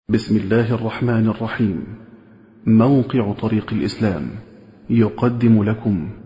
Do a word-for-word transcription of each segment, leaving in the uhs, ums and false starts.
بسم الله الرحمن الرحيم. موقع طريق الإسلام يقدم لكم.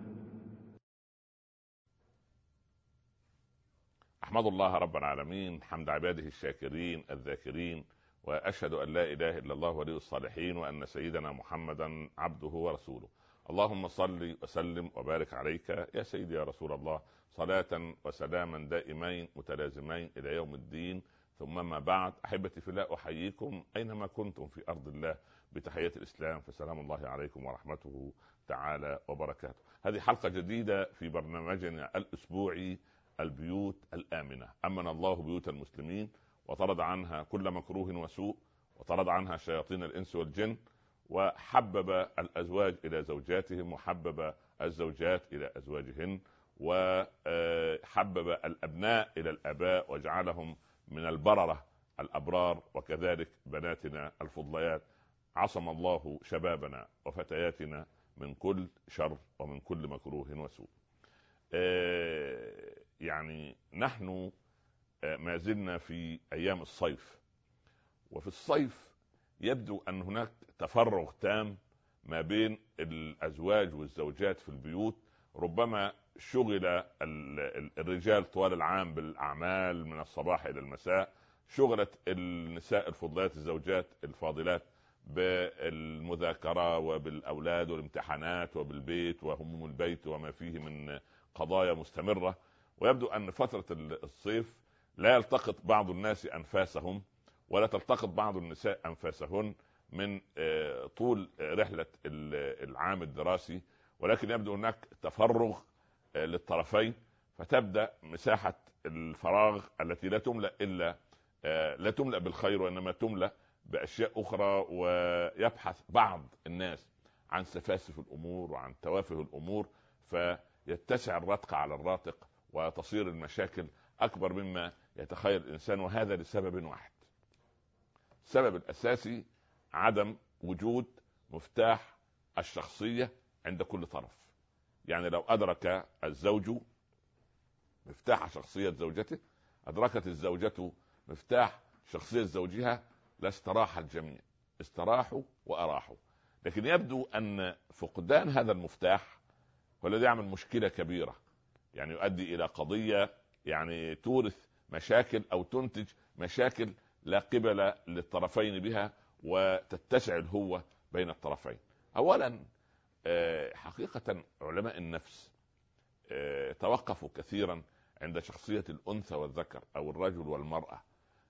أحمد الله رب العالمين حمد عباده الشاكرين الذاكرين، وأشهد أن لا إله إلا الله ولي الصالحين، وأن سيدنا محمدا عبده ورسوله. اللهم صل وسلم وبارك عليك يا سيدي يا رسول الله، صلاة وسلاما دائمين متلازمين إلى يوم الدين. ثم ما بعد، أحبتي في الله، أحييكم أينما كنتم في أرض الله بتحية الإسلام، فسلام الله عليكم ورحمته تعالى وبركاته. هذه حلقة جديدة في برنامجنا الأسبوعي البيوت الآمنة. أمن الله بيوت المسلمين وطرد عنها كل مكروه وسوء، وطرد عنها شياطين الإنس والجن، وحبب الأزواج إلى زوجاتهم، وحبب الزوجات إلى أزواجهن، وحبب الأبناء إلى الآباء وجعلهم من البررة الأبرار، وكذلك بناتنا الفضليات. عصم الله شبابنا وفتياتنا من كل شر ومن كل مكروه وسوء. يعني نحن ما زلنا في أيام الصيف، وفي الصيف يبدو أن هناك تفرغ تام ما بين الأزواج والزوجات في البيوت. ربما شغل الرجال طوال العام بالأعمال من الصباح إلى المساء، شغلت النساء الفضلات الزوجات الفاضلات بالمذاكرة وبالأولاد والامتحانات وبالبيت وهموم البيت وما فيه من قضايا مستمرة. ويبدو أن فترة الصيف لا يلتقط بعض الناس أنفاسهم، ولا تلتقط بعض النساء أنفاسهن من طول رحلة العام الدراسي، ولكن يبدو هناك تفرغ للطرفين، فتبدأ مساحة الفراغ التي لا تملأ إلا لا تملأ بالخير، وإنما تملأ بأشياء أخرى. ويبحث بعض الناس عن سفاسف الأمور وعن توافه الأمور، فيتسع الرتق على الراتق، وتصير المشاكل أكبر مما يتخيل الإنسان. وهذا لسبب واحد، السبب الأساسي عدم وجود مفتاح الشخصية عند كل طرف. يعني لو أدرك الزوج مفتاح شخصية زوجته، أدركت الزوجة مفتاح شخصية زوجها، لاستراح الجميع، استراحوا وأراحوا. لكن يبدو أن فقدان هذا المفتاح هو الذي يعمل مشكلة كبيرة، يعني يؤدي إلى قضية يعني تورث مشاكل أو تنتج مشاكل لا قبل للطرفين بها، وتتسع الهوة بين الطرفين. أولا، حقيقة علماء النفس توقفوا كثيرا عند شخصية الأنثى والذكر أو الرجل والمرأة.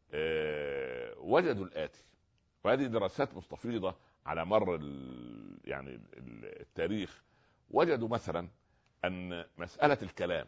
وجدوا الآتي، وهذه دراسات مستفيضة على مر يعني التاريخ. وجدوا مثلا أن مسألة الكلام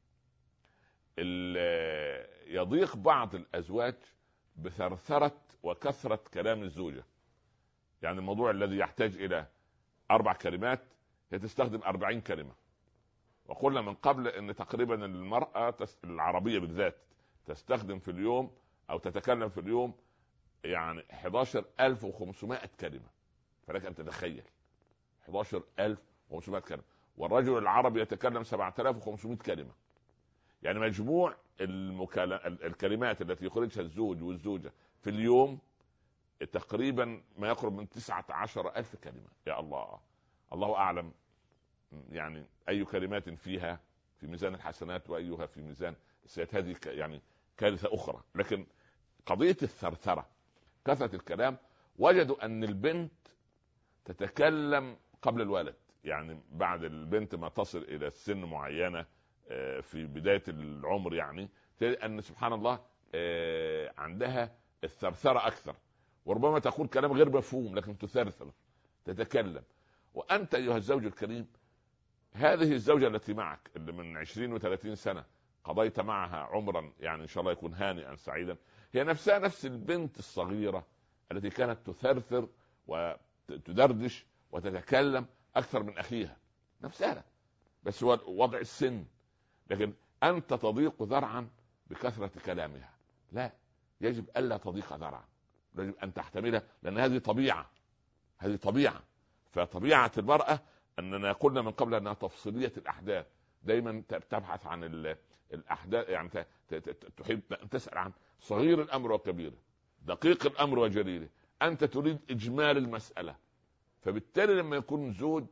يضيق بعض الأزواج بثرثرة وكثرة كلام الزوجة. يعني الموضوع الذي يحتاج إلى أربع كلمات هي تستخدم أربعين كلمة. وقلنا من قبل أن تقريبا المرأة العربية بالذات تستخدم في اليوم أو تتكلم في اليوم يعني إحدى عشر ألف وخمسمائة كلمة. فلك أن تتخيل إحدى عشر ألف وخمسمائة كلمة، والرجل العربي يتكلم سبعة آلاف وخمسمائة كلمة. يعني مجموع الكلمات التي يخرجها الزوج والزوجة في اليوم تقريبا ما يقرب من تسعة عشر ألف كلمة. يا الله، الله أعلم يعني أي كلمات فيها في ميزان الحسنات وأيها في ميزان السيئات. هذه يعني كارثة أخرى. لكن قضية الثرثرة، كثرة الكلام، وجدوا أن البنت تتكلم قبل الولد. يعني بعد البنت ما تصل إلى السن معينة في بداية العمر، يعني أن سبحان الله عندها الثرثرة أكثر، وربما تقول كلام غير مفهوم لكن تثرثر تتكلم. وأنت أيها الزوج الكريم، هذه الزوجة التي معك اللي من عشرين وثلاثين سنة قضيت معها عمرا يعني إن شاء الله يكون هانئا سعيدا، هي نفسها نفس البنت الصغيرة التي كانت تثرثر وتدردش وتتكلم أكثر من أخيها، نفسها، بس هو وضع السن. لكن أنت تضيق ذرعا بكثرة كلامها. لا، يجب ألا تضيق ذرعا، يجب أن تحتملها، لأن هذه طبيعة، هذه طبيعة. فطبيعة المرأة أننا قلنا من قبل أنها تفصيلية الأحداث، دايما تبحث عن الأحداث، يعني تحب أن تسأل عن صغير الأمر وكبيره. دقيق الامر وجليله، انت تريد اجمال المساله. فبالتالي لما يكون زوج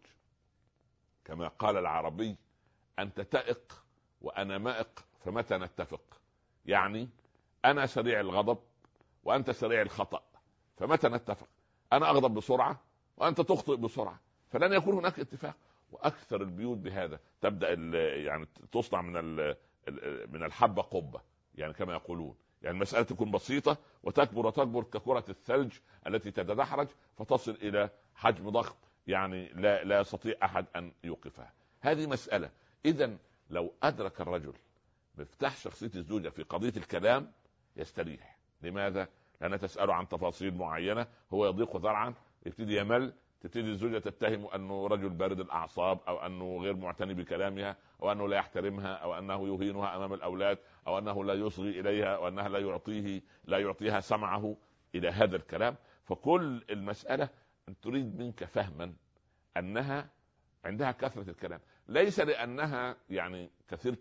كما قال العربي انت تائق وانا مائق فمتى نتفق، يعني انا سريع الغضب وانت سريع الخطأ فمتى نتفق؟ انا اغضب بسرعة وانت تخطئ بسرعة، فلن يكون هناك اتفاق. واكثر البيوت بهذا تبدا يعني تصنع من من الحبة قبة، يعني كما يقولون، يعني المسألة تكون بسيطة وتكبر وتكبر ككرة الثلج التي تتدحرج فتصل إلى حجم ضخم، يعني لا لا يستطيع أحد أن يوقفها. هذه مسألة. إذن لو أدرك الرجل مفتاح شخصية الزوجة في قضية الكلام يستريح. لماذا؟ لأنها تسأله عن تفاصيل معينة، هو يضيق ذرعا، يبتدي يمل، تبتدي الزوجة تتهم أنه رجل بارد الأعصاب، أو أنه غير معتني بكلامها، أو أنه لا يحترمها، أو أنه يهينها أمام الأولاد، أو أنه لا يصغي إليها، أو أنها لا يعطيه لا يعطيها سمعه، إلى هذا الكلام. فكل المسألة أن تريد منك فهما أنها عندها كثرة الكلام، ليس لأنها يعني كثيرة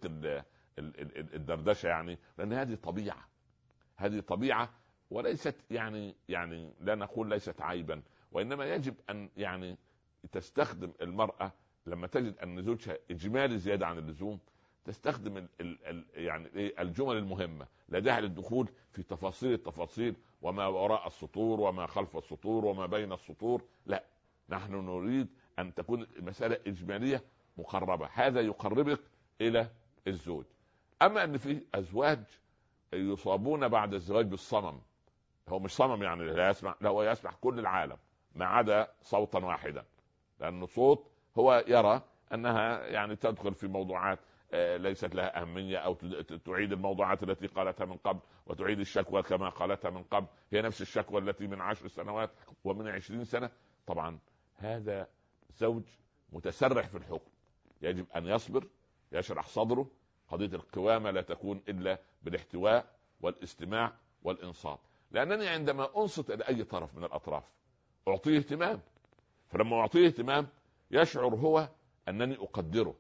الدردشة، يعني لأن هذه طبيعة، هذه طبيعة وليست يعني يعني لا نقول ليست عيبا، وإنما يجب أن يعني تستخدم المرأة لما تجد أن زوجها إجمالي زيادة عن اللزوم، تستخدم ال ال ال يعني الجمل المهمة، لا داعي للدخول في تفاصيل التفاصيل وما وراء السطور وما خلف السطور وما بين السطور. لا، نحن نريد أن تكون المسألة إجمالية مقربة، هذا يقربك إلى الزوج. أما أن في أزواج يصابون بعد الزواج بالصمم، هو مش صمم يعني لا يسمع، لا هو يسمع كل العالم ما عدا صوتا واحدا، لأن صوت هو يرى أنها يعني تدخل في موضوعات ليست لها أهمية، أو تعيد الموضوعات التي قالتها من قبل، وتعيد الشكوى كما قالتها من قبل، هي نفس الشكوى التي من عشر سنوات ومن عشرين سنة. طبعا هذا زوج متسرح في الحكم، يجب أن يصبر، يشرح صدره. قضية القوامة لا تكون إلا بالاحتواء والاستماع والإنصات، لأنني عندما أنصت إلى أي طرف من الأطراف أعطيه اهتمام، فلما أعطيه اهتمام يشعر هو أنني أقدره.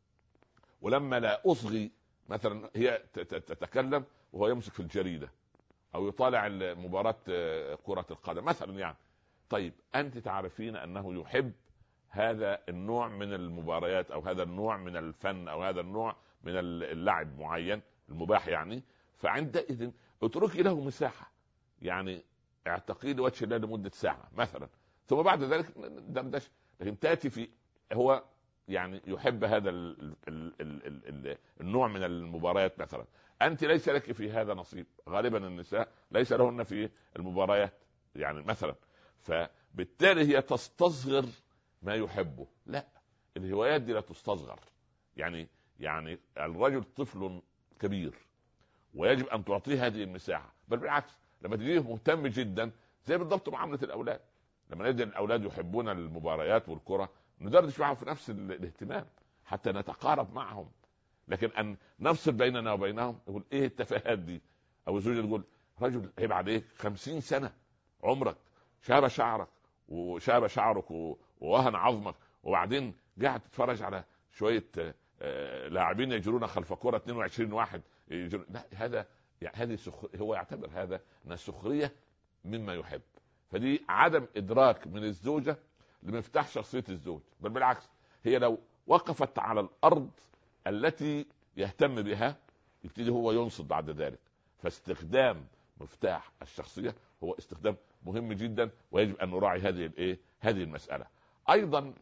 ولما لا أصغي، مثلا هي تتكلم وهو يمسك في الجريدة أو يطالع مباراة كرة القدم مثلا، يعني طيب أنت تعرفين أنه يحب هذا النوع من المباريات، أو هذا النوع من الفن، أو هذا النوع من اللعب معين المباح، يعني فعندئذ اتركي له مساحة، يعني اعتقيد وجه الله لمدة ساعة مثلا، ثم بعد ذلك دردش. لكن تأتي في هو يعني يحب هذا ال ال ال ال ال النوع من المباريات مثلا، أنت ليس لك في هذا نصيب، غالبا النساء ليس لهن في المباريات يعني مثلا، فبالتالي هي تستصغر ما يحبه. لا، الهوايات دي لا تستصغر، يعني يعني الرجل طفل كبير ويجب أن تعطيه هذه المساحة، بل بالعكس لما تجيه مهتم جدا، زي بالضبط معاملة الأولاد، لما نجد الأولاد يحبون المباريات والكرة ندردش معهم في نفس الاهتمام حتى نتقارب معهم. لكن أن نفصل بيننا وبينهم، يقول إيه التفاهات دي، أو الزوجة تقول رجل عيب عليك خمسين سنة عمرك، شاب شعرك وشاب شعرك ووهن عظمك، وبعدين قاعد تتفرج على شوية لاعبين يجرون خلف كرة اثنين وعشرين واحد يجرون. لا، هذا يعني هذه سخ... هو يعتبر هذا من السخرية مما يحب. فدي عدم إدراك من الزوجة لمفتاح شخصية الزوج، بل بالعكس هي لو وقفت على الأرض التي يهتم بها يبتدي هو ينصت بعد ذلك. فاستخدام مفتاح الشخصية هو استخدام مهم جدا، ويجب أن نراعي هذه الايه هذه المسألة. أيضا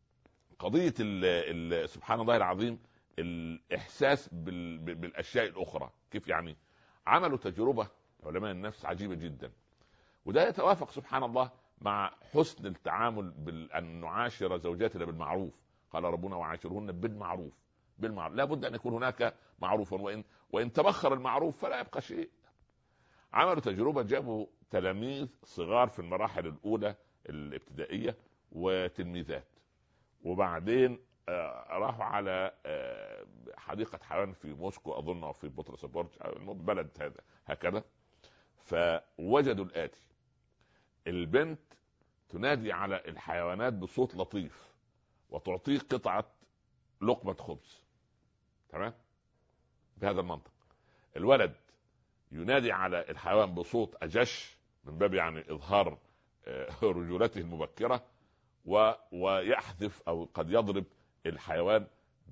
قضية ال ال سبحان الله العظيم الإحساس بال بالأشياء الأخرى. كيف يعني؟ عملوا تجربة علماء النفس عجيبة جدا، وده يتوافق سبحان الله مع حسن التعامل بأن نعاشر زوجاتنا بالمعروف. قال ربنا وعاشرهن بالمعروف. بالمعروف لا بد أن يكون هناك معروف، وإن, وإن تبخر المعروف فلا يبقى شيء. عملوا تجربة، جابوا تلاميذ صغار في المراحل الأولى الابتدائية وتلميذات، وبعدين راحوا على حديقة حيوان في موسكو أظن، أو في بطرسبورج بلد هذا هكذا، فوجدوا الآتي: البنت تنادي على الحيوانات بصوت لطيف وتعطيه قطعة لقمة خبز، تمام، بهذا المنطق. الولد ينادي على الحيوان بصوت أجش من باب يعني اظهار رجولته المبكره، و... ويحذف او قد يضرب الحيوان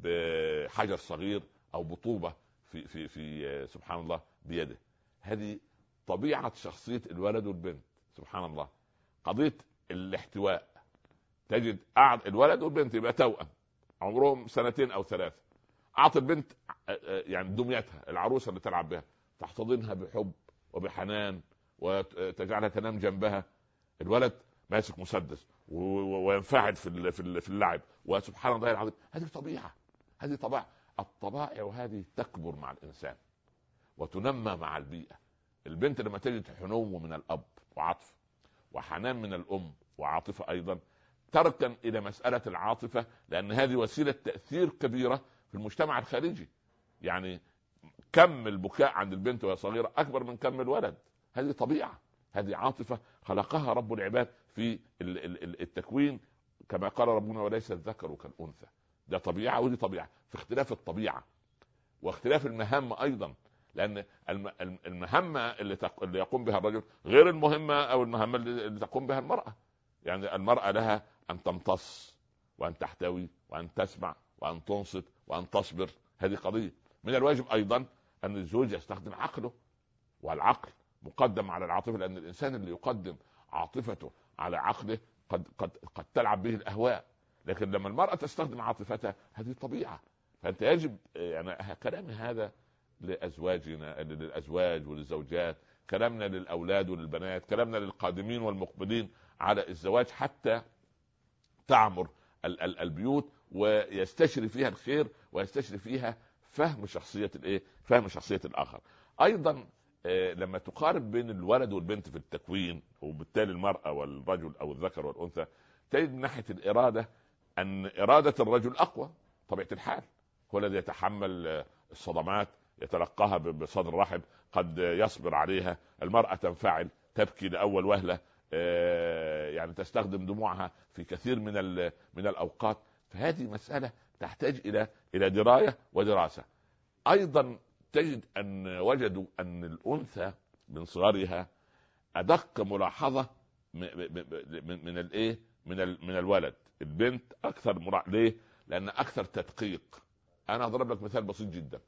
بحجر صغير او بطوبه في في في سبحان الله بيده. هذه طبيعه شخصيه الولد والبنت سبحان الله. قضيه الاحتواء، تجد قعد الولد والبنت يبقى توأم عمرهم سنتين او ثلاثه، اعطي البنت يعني دميتها العروسه اللي تلعب بها، تحتضنها بحب وبحنان وتجعلها تنام جنبها. الولد ماسك مسدس وينفعل في في اللعب، وسبحان الله العظيم هذه طبيعه، هذه طبيعه. الطبائع وهذه تكبر مع الانسان وتنمى مع البيئه. البنت لما تجد حنو من الاب وعطف وحنان من الام وعاطفه ايضا، تركن الى مساله العاطفه، لان هذه وسيله تاثير كبيره في المجتمع الخارجي. يعني كم البكاء عند البنت وهي صغيره اكبر من كم الولد. هذه طبيعه، هذه عاطفه خلقها رب العباد في التكوين، كما قال ربنا وليس الذكر كالانثى. ده طبيعه ودي طبيعه، في اختلاف الطبيعه واختلاف المهام ايضا، لان المهمه اللي يقوم بها الرجل غير المهمه او المهمه اللي تقوم بها المراه. يعني المراه لها ان تمتص وان تحتوي وان تسمع وان تنصت وان تصبر، هذه قضيه. من الواجب ايضا ان الزوج يستخدم عقله، والعقل مقدم على العاطفه، لان الانسان اللي يقدم عاطفته على عقله قد قد قد تلعب به الاهواء. لكن لما المراه تستخدم عاطفتها هذه طبيعه. فانت يجب يعني كلامي هذا لازواجنا، للازواج وللزوجات، كلامنا للاولاد وللبنات، كلامنا للقادمين والمقبلين على الزواج، حتى تعمر البيوت ويستشري فيها الخير ويستشري فيها فهم شخصيه الايه فهم شخصيه الاخر. ايضا لما تقارب بين الولد والبنت في التكوين، وبالتالي المرأة والرجل أو الذكر والأنثى، تجد من ناحية الإرادة أن إرادة الرجل أقوى طبيعة الحال، هو الذي يتحمل الصدمات، يتلقاها بصدر رحب، قد يصبر عليها. المرأة تنفعل، تبكي لأول وهلة، يعني تستخدم دموعها في كثير من من الأوقات. فهذه مسألة تحتاج إلى إلى دراية ودراسة. أيضا تجد أن وجدوا أن الأنثى من صغرها أدق ملاحظة من من الإيه من من الولد. البنت أكثر مرا... ليه؟ لأن أكثر تدقيق. أنا أضرب لك مثال بسيط جدا.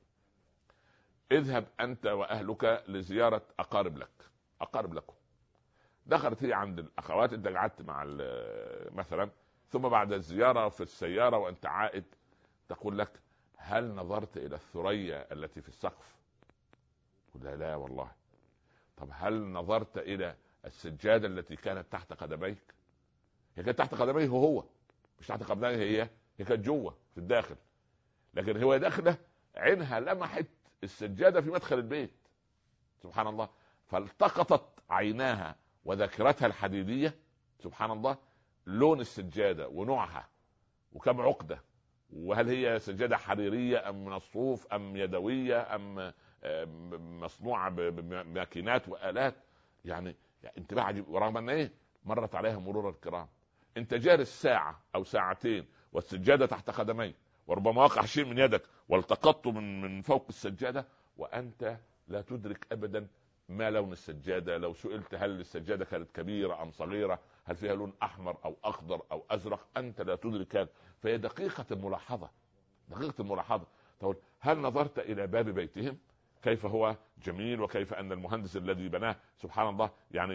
اذهب أنت وأهلك لزيارة أقارب لك أقارب لكم، دخلت هي عند الأخوات، أنت قعدت مع مثلا، ثم بعد الزيارة في السيارة وأنت عائد تقول لك: هل نظرت إلى الثريا التي في السقف؟ قل لا, لا والله. طب هل نظرت إلى السجادة التي كانت تحت قدميك؟ هي كانت تحت قدميه هو، مش تحت قدميه هي، هي كانت جوه في الداخل، لكن هو داخله عينها لمحت السجادة في مدخل البيت سبحان الله، فالتقطت عيناها وذاكرتها الحديدية سبحان الله لون السجادة ونوعها وكم عقدة، وهل هي سجادة حريرية أم من الصوف أم يدوية أم مصنوعة بماكينات وآلات. يعني, يعني انتباه عجيب. ورغم أن إيه مرت عليها مرور الكرام، أنت جالس ساعة أو ساعتين والسجادة تحت قدميك، وربما وقع شيء من يدك والتقطته من من فوق السجادة، وأنت لا تدرك أبدا ما لون السجادة. لو سئلت هل السجادة كانت كبيرة أم صغيرة، هل فيها لون أحمر أو أخضر أو أزرق، أنت لا تدرك هذا. فهي دقيقة الملاحظة، دقيقة الملاحظة. تقول: هل نظرت إلى باب بيتهم كيف هو جميل، وكيف أن المهندس الذي بناه سبحان الله يعني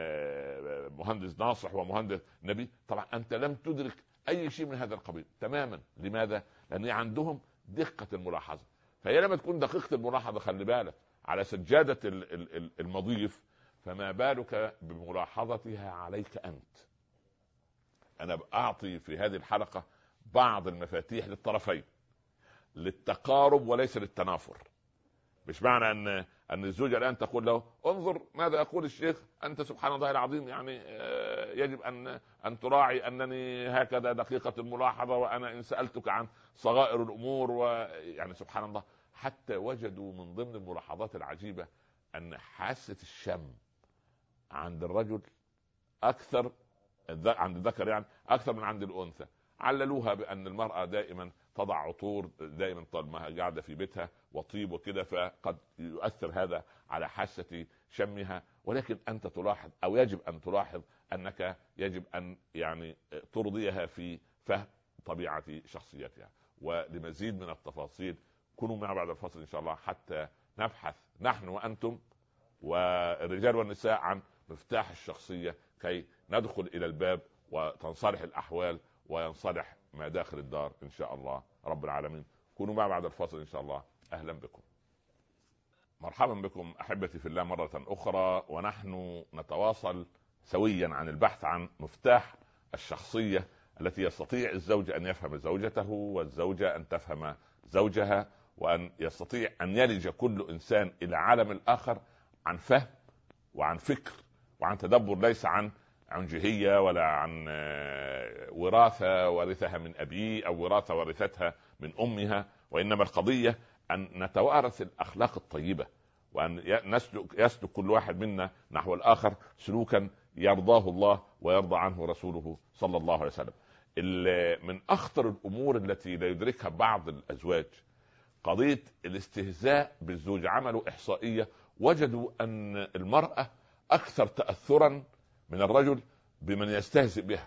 مهندس ناصح ومهندس نبي؟ طبعا أنت لم تدرك أي شيء من هذا القبيل تماما. لماذا؟ لأن عندهم دقة الملاحظة. فهي لما تكون دقيقة الملاحظة، خلي بالك على سجادة المضيف، فما بالك بملاحظتها عليك أنت. أنا أعطي في هذه الحلقة بعض المفاتيح للطرفين، للتقارب وليس للتنافر. مش معنى أن أن الزوجة الآن تقول له: انظر ماذا يقول الشيخ، أنت سبحان الله العظيم يعني يجب أن أن تراعي أنني هكذا دقيقة الملاحظة، وأنا إن سألتك عن صغائر الأمور، ويعني سبحان الله. حتى وجدوا من ضمن الملاحظات العجيبة أن حاسة الشم عند الرجل أكثر عند الذكر يعني أكثر من عند الأنثى. عللوها بأن المرأة دائما تضع عطور دائما طالما قاعده في بيتها وطيب وكده، فقد يؤثر هذا على حاسه شمها. ولكن انت تلاحظ او يجب ان تلاحظ انك يجب ان يعني ترضيها في فهم طبيعه شخصيتها. ولمزيد من التفاصيل كونوا معنا بعد الفصل ان شاء الله، حتى نبحث نحن وانتم والرجال والنساء عن مفتاح الشخصيه، كي ندخل الى الباب وتنصلح الاحوال وينصلح ما داخل الدار ان شاء الله رب العالمين. كونوا معنا بعد الفصل ان شاء الله. اهلا بكم، مرحبا بكم احبتي في الله مره اخرى، ونحن نتواصل سويا عن البحث عن مفتاح الشخصيه التي يستطيع الزوج ان يفهم زوجته والزوجه ان تفهم زوجها، وان يستطيع ان يلج كل انسان الى عالم الاخر عن فهم وعن فكر وعن تدبر، ليس عن عنجهيه ولا عن وراثه ورثها من ابيه او وراثه ورثتها من امها، وانما القضيه ان نتوارث الاخلاق الطيبه، وان نسلك يسلك كل واحد منا نحو الاخر سلوكا يرضاه الله ويرضى عنه رسوله صلى الله عليه وسلم. من اخطر الامور التي لا يدركها بعض الازواج قضيه الاستهزاء بالزوج. عملوا احصائيه وجدوا ان المراه اكثر تاثرا من الرجل بمن يستهزئ بها،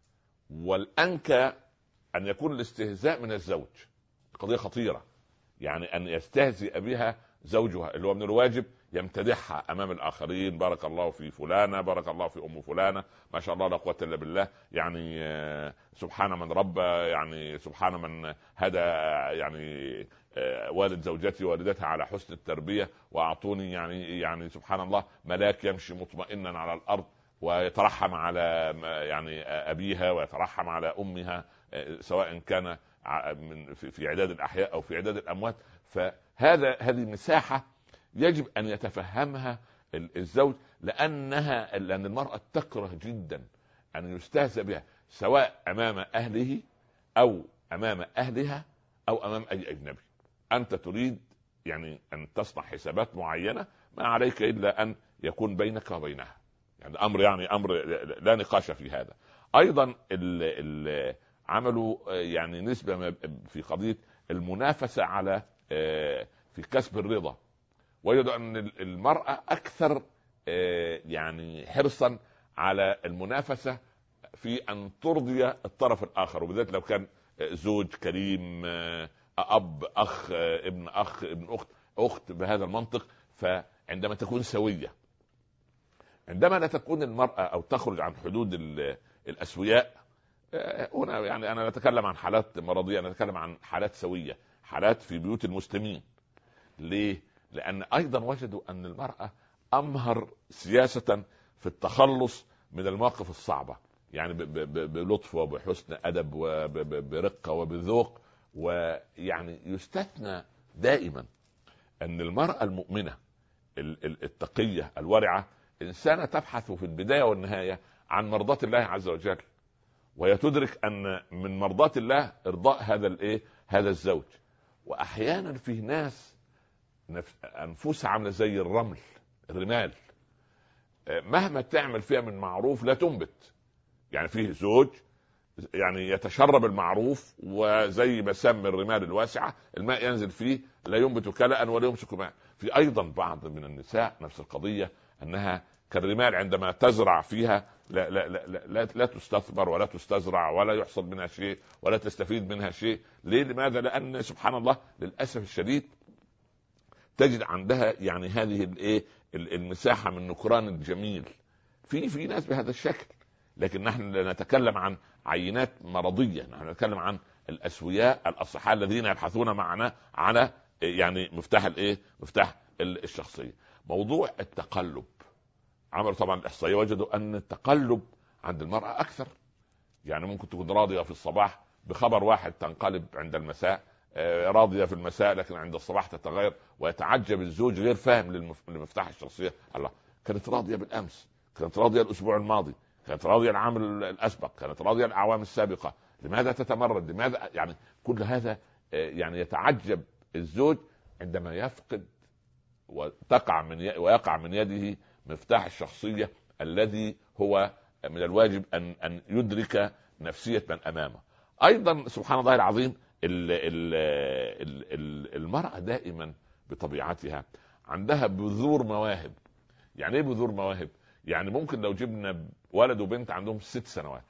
والانكى ان يكون الاستهزاء من الزوج. قضيه خطيره، يعني ان يستهزئ بها زوجها اللي هو من الواجب يمتدحها امام الاخرين، بارك الله في فلانه، بارك الله في ام فلانه، ما شاء الله لا قوه الا بالله، يعني سبحان من ربى، يعني سبحان من هدى، يعني والد زوجتي والدتها على حسن التربيه، واعطوني يعني يعني سبحان الله ملاك يمشي مطمئنا على الارض ويترحم على يعني ابيها ويترحم على امها، سواء كان من في اعداد الاحياء او في اعداد الاموات. فهذا هذه مساحه يجب ان يتفهمها الزوج، لانها لان المراه تكره جدا ان يستهزأ بها، سواء امام اهله او امام اهلها او امام اي اجنبي. انت تريد يعني ان تصنع حسابات معينه، ما عليك الا ان يكون بينك وبينها يعني امر يعني امر لا نقاش في هذا. ايضا ال ال عملوا يعني نسبه في قضيه المنافسه على في كسب الرضا، وجدوا ان المراه اكثر يعني حرصا على المنافسه في ان ترضي الطرف الاخر، وبالذات لو كان زوج كريم، اب، اخ، ابن اخ، ابن اخت، اخت بهذا المنطق. فعندما تكون سويه، عندما لا تكون المراه او تخرج عن حدود الاسوياء، هنا يعني انا نتكلم عن حالات مرضيه، انا نتكلم عن حالات سويه، حالات في بيوت المسلمين. ليه؟ لان ايضا وجدوا ان المراه امهر سياسه في التخلص من المواقف الصعبه، يعني بلطف وبحسن ادب وبرقه وبذوق. ويعني يستثنى دائما ان المراه المؤمنه التقيه الورعه انسانه تبحث في البدايه والنهايه عن مرضاة الله عز وجل، وهي تدرك ان من مرضاة الله ارضاء هذا الايه هذا الزوج. واحيانا في ناس انفسها عامله زي الرمل، الرمال، مهما تعمل فيها من معروف لا تنبت. يعني فيه زوج يعني يتشرب المعروف، وزي مسام الرمال الواسعه الماء ينزل فيه لا ينبت كلأ ولا يمسك ماء. في ايضا بعض من النساء نفس القضيه، انها كالرمال عندما تزرع فيها لا لا لا لا, لا, لا تستثمر ولا تستزرع ولا يحصل منها شيء ولا تستفيد منها شيء. ليه؟ لماذا؟ لان سبحان الله للاسف الشديد تجد عندها يعني هذه الايه المساحه من نكران الجميل. في في ناس بهذا الشكل، لكن نحن نتكلم عن عينات مرضيه، نحن نتكلم عن الاسوياء الاصحاء الذين يبحثون معنا على يعني مفتاح الايه مفتاح الشخصيه. موضوع التقلب، عملوا طبعا الاحصائيه وجدوا ان التقلب عند المراه اكثر. يعني ممكن تكون راضيه في الصباح بخبر واحد، تنقلب عند المساء، راضيه في المساء لكن عند الصباح تتغير، ويتعجب الزوج غير فاهم لمفتاح الشخصيه. الله، كانت راضيه بالامس، كانت راضيه الاسبوع الماضي، كانت راضيه العام الاسبق، كانت راضيه الاعوام السابقه، لماذا تتمرد؟ لماذا؟ يعني كل هذا يعني يتعجب الزوج عندما يفقد وتقع من ي... ويقع من يده مفتاح الشخصيه الذي هو من الواجب ان ان يدرك نفسيه من امامه. ايضا سبحان الله العظيم المرأة دائما بطبيعتها عندها بذور مواهب. يعني ايه بذور مواهب؟ يعني ممكن لو جبنا ولد وبنت عندهم ست سنوات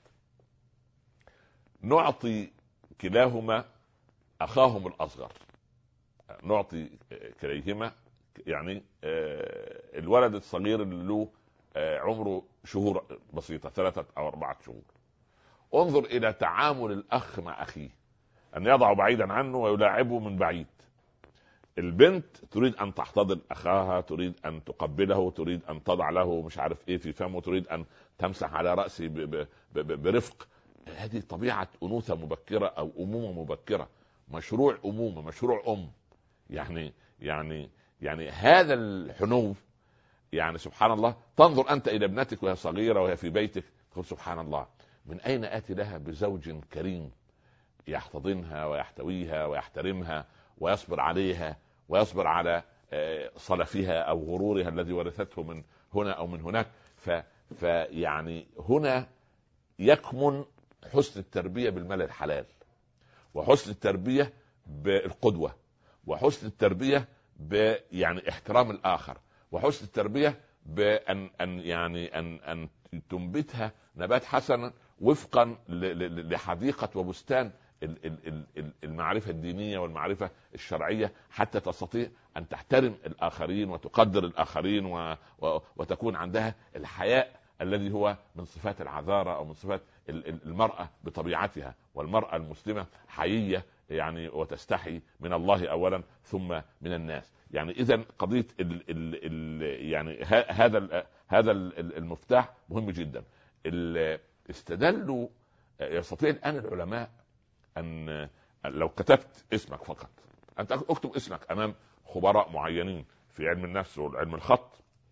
نعطي كلاهما اخاهم الاصغر، نعطي كليهما يعني الولد الصغير اللي له عمره شهور بسيطة ثلاثة او اربعة شهور، انظر الى تعامل الاخ مع اخيه، ان يضع بعيدا عنه ويلاعبه من بعيد. البنت تريد ان تحتضن اخاها، تريد ان تقبله، تريد ان تضع له مش عارف ايه في فمه، تريد ان تمسح على رأسه ب- ب- ب- برفق. هذه طبيعة انوثة مبكرة او امومة مبكرة، مشروع امومة، مشروع ام. يعني يعني يعني هذا الحنو، يعني سبحان الله، تنظر انت الى ابنتك وهي صغيرة وهي في بيتك تقول سبحان الله، من اين اتي لها بزوج كريم يحتضنها ويحتويها ويحترمها ويصبر عليها ويصبر على صلفها او غرورها الذي ورثته من هنا او من هناك. فيعني هنا يكمن حسن التربية بالمال الحلال، وحسن التربية بالقدوة، وحسن التربية ب يعني احترام الآخر، وحسن التربية بأن أن يعني أن أن تنبتها نبات حسن وفقا لحديقة وبستان المعرفة الدينية والمعرفة الشرعية، حتى تستطيع أن تحترم الآخرين وتقدر الآخرين و... و... وتكون عندها الحياء الذي هو من صفات العذارة أو من صفات المرأة بطبيعتها. والمرأة المسلمة حيية يعني وتستحي من الله أولا ثم من الناس. يعني إذن قضية ال... ال... ال... يعني ه... هذا ال... هذا المفتاح مهم جدا. ال... استدلوا يستطيع الآن العلماء أن لو كتبت اسمك فقط، أنت اكتب اسمك أمام خبراء معينين في علم النفس وعلم الخط،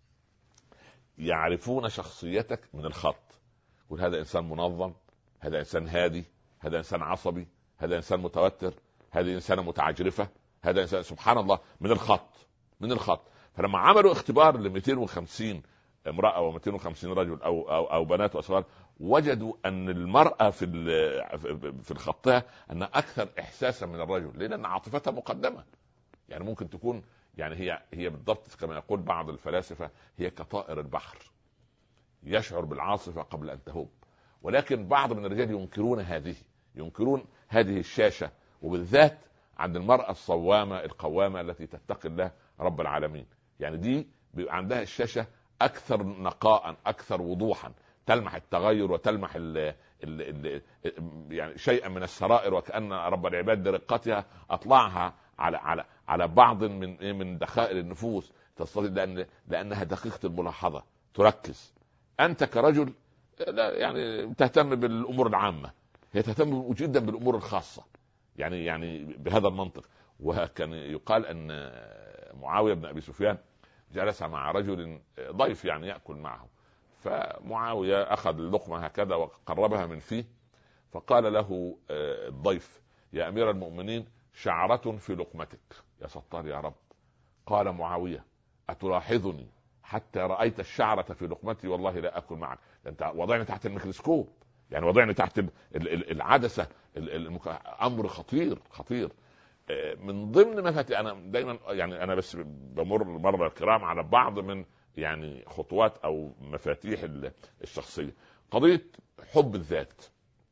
يعرفون شخصيتك من الخط. يقول هذا إنسان منظم، هذا إنسان هادي، هذا إنسان عصبي، هذا إنسان متوتر، هذه إنسانة متعجرفة، هذا إنسان سبحان الله من الخط من الخط. فلما عملوا اختبار ل مئتين وخمسين امرأة و250 رجل أو, أو, أو بنات وأصغار، وجدوا أن المرأة في في الخطها أن أكثر إحساسا من الرجل، لأن عاطفتها مقدمة. يعني ممكن تكون يعني هي هي بالضبط كما يقول بعض الفلاسفة، هي كطائر البحر يشعر بالعاصفة قبل أن تهب. ولكن بعض من الرجال ينكرون هذه ينكرون هذه الشاشة، وبالذات عند المرأة الصوامة القوامة التي تتقي الله رب العالمين. يعني دي بيبقى عندها الشاشة أكثر نقاء، أكثر وضوحا، تلمح التغير وتلمح ال ال ال يعني شيئا من السرائر، وكأن رب العباد برقتها أطلعها على على على بعض من من دخائل النفوس، تستطيع لأن لأنها دقيقة الملاحظة، تركز. أنت كرجل لا يعني تهتم بالأمور العامة، هي تهتم جدا بالأمور الخاصة. يعني يعني بهذا المنطق. وكان يقال أن معاوية بن أبي سفيان جلس مع رجل ضيف يعني يأكل معه، فمعاوية أخذ اللقمة هكذا وقربها من فيه، فقال له الضيف يا أمير المؤمنين شعرة في لقمتك. يا ستار يا رب. قال معاوية أتلاحظني حتى رأيت الشعرة في لقمتي؟ والله لا أكل معك. أنت وضعني تحت الميكروسكوب، يعني وضعني تحت العدسة. أمر خطير خطير. من ضمن مفاتيح أنا دايما يعني أنا بس بمر مرة الكرام على بعض من يعني خطوات أو مفاتيح الشخصية، قضية حب الذات.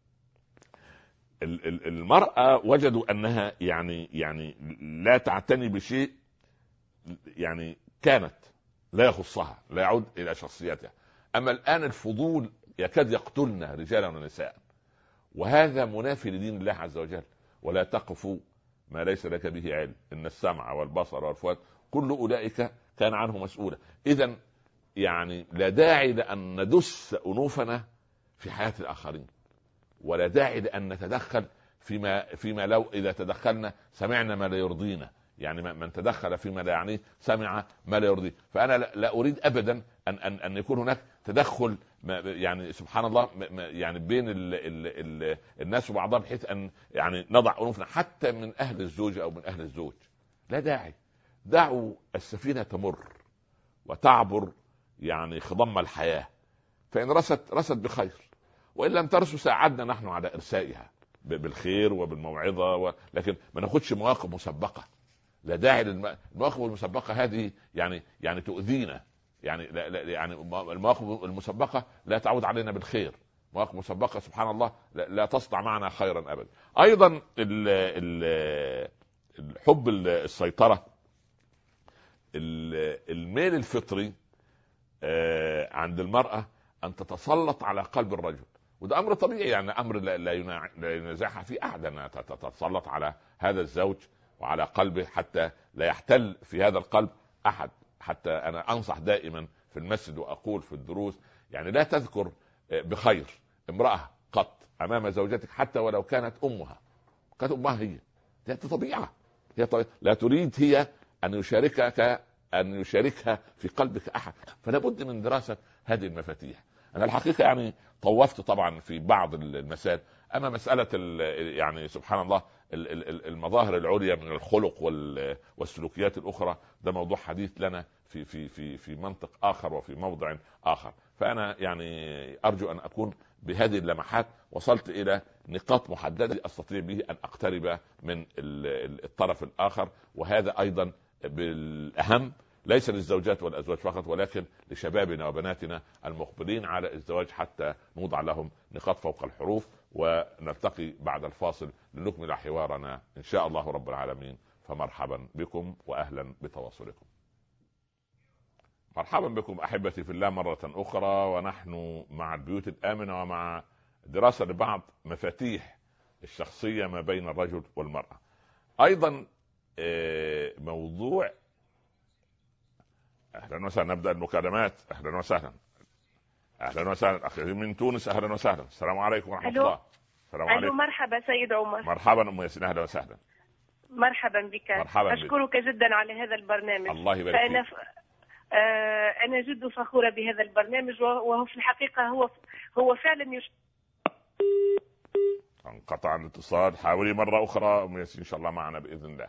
المرأة وجدوا أنها يعني يعني لا تعتني بشيء يعني كانت لا يخصها، لا يعود إلى شخصيتها. أما الآن الفضول يكاد يقتلنا رجالا ونساء، وهذا منافي لدين الله عز وجل. ولا تقف ما ليس لك به علم، إن السمع والبصر والفؤاد كل أولئك كان عنه مسؤولا. إذن يعني لا داعي لأن ندس أنوفنا في حياة الآخرين، ولا داعي لأن نتدخل فيما فيما لو إذا تدخلنا سمعنا ما لا يرضينا. يعني من تدخل فيما لا يعنيه سمع ما لا يرضيه. فأنا لا أريد أبدا أن أن أن يكون هناك تدخل يعني سبحان الله يعني بين ال ال ال الناس وبعضها، بحيث أن يعني نضع أنوفنا حتى من أهل الزوج أو من أهل الزوج. لا داعي. دعوا السفينة تمر وتعبر يعني خضم الحياة، فإن رست رست بخير، وإن لم ترسو ساعدنا نحن على إرسائها. بالخير وبالموعظه و... لكن ما ناخدش مواقف مسبقه. لا داعي للمواقف المسبقه هذه، يعني يعني تؤذينا. يعني لا لا يعني المواقف المسبقه لا تعود علينا بالخير. مواقف مسبقه سبحان الله لا, لا تصنع معنا خيرا ابدا. ايضا ال ال الحب السيطره، الميل الفطري عند المراه ان تتسلط على قلب الرجل، وده امر طبيعي، يعني امر لا ينازعها فيه احد، انها تتسلط على هذا الزوج وعلى قلبه حتى لا يحتل في هذا القلب احد. حتى انا انصح دائما في المسجد واقول في الدروس، يعني لا تذكر بخير امرأة قط امام زوجتك حتى ولو كانت امها، كانت امها هي، هي طبيعة، هي طبيعة. لا تريد هي ان يشاركك ان يشاركها في قلبك احد. فلا بد من دراسة هذه المفاتيح. انا الحقيقة يعني طوفت طبعا في بعض المسائل، اما مسألة يعني سبحان الله المظاهر العليا من الخلق والسلوكيات الاخرى، ده موضوع حديث لنا في في في في منطق اخر وفي موضع اخر. فانا يعني ارجو ان اكون بهذه اللمحات وصلت الى نقاط محدده استطيع به ان اقترب من الطرف الاخر. وهذا ايضا بالاهم ليس للزوجات والازواج فقط، ولكن لشبابنا وبناتنا المقبلين على الزواج، حتى نوضع لهم نقاط فوق الحروف. ونلتقي بعد الفاصل لنكمل حوارنا ان شاء الله رب العالمين. فمرحبا بكم واهلا بتواصلكم. مرحبا بكم احبتي في الله مره اخرى، ونحن مع البيوت الامنه ومع دراسه لبعض مفاتيح الشخصيه ما بين الرجل والمراه. ايضا موضوع اهلا وسهلا، نبدا المكالمات. اهلا وسهلا اهلا وسهلا اخي من تونس، اهلا وسهلا. السلام عليكم ورحمه ألو. الله. السلام عليكم. مرحبا سيد عمر. مرحبا ام ياسين، اهلا وسهلا. مرحبا بك. مرحبا اشكرك بك. جدا على هذا البرنامج. الله يبارك فيك. فأنا ف... آه انا جد فخوره بهذا البرنامج، وهو في الحقيقه هو هو فعلا يش... انقطع الاتصال. حاولي مره اخرى ام ياسين ان شاء الله معنا باذن الله.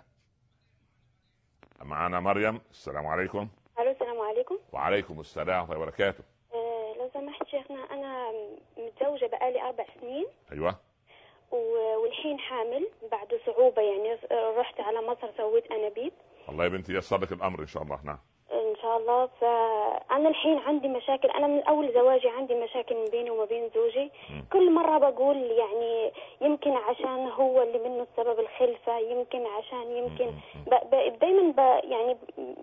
معنا مريم. السلام عليكم. الو السلام عليكم. وعليكم السلام ورحمه الله وبركاته. أه لو سمحت شيخنا، انا متزوجه بقالي اربع سنين. ايوه. والحين حامل بعد صعوبه، يعني رحت على مصر سويت انابيب. الله يا بنتي ييسر لك الامر ان شاء الله. نعم ان شاء الله. فانا الحين عندي مشاكل، انا من اول زواجي عندي مشاكل من بيني وما بين زوجي. م. كل مره بقول يعني يمكن عشان هو اللي منه السبب الخلفه، يمكن عشان يمكن دائما ب يعني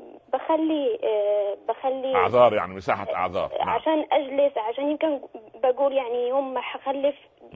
بخلي بخلي اعذار، يعني مساحه اعذار. نعم. عشان اجلس، عشان يمكن بقول يعني يوم ما حخلف